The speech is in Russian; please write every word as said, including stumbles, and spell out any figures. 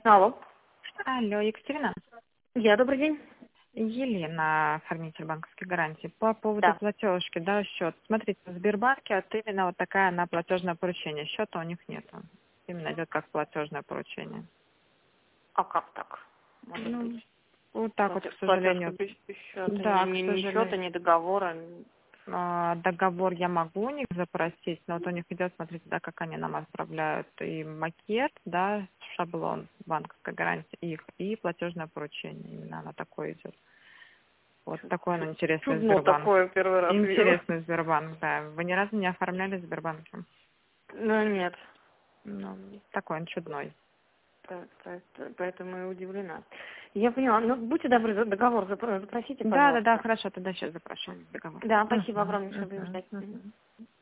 Алло. Алло, Екатерина. Я, добрый день. Елена, оформитель банковской гарантии. По поводу Да. платежки, да, счет. Смотрите, в Сбербанке вот именно вот такая она платежное поручение. Счета у них нету. Именно идет как платежное поручение. А как так? Может Ну, быть. вот так вот, Платеж- к Платежка сожалению. без, без счета. Да, к Ни, ни счета, сожалению. ни договора. А, Договор я могу у них запросить, но вот у них идет, смотрите, да, как они нам отправляют и макет, да, шаблон банковской гарантии их, и платежное поручение. Именно оно такое идет. Вот такой он интересный Чудно Сбербанк. такое первый раз вижу. Интересный Сбербанк, да. Вы ни разу не оформляли в Сбербанке? Ну, нет. Ну, такой он чудной. Так, так, так, поэтому и удивлена. Я поняла. Ну, будьте добры, за- договор запро- запросите, Да, да, да, пожалуйста. хорошо, тогда сейчас запрашиваем договор. Да, спасибо Мгм, огромное, что будем мгм, ждать. Мгм. мгм.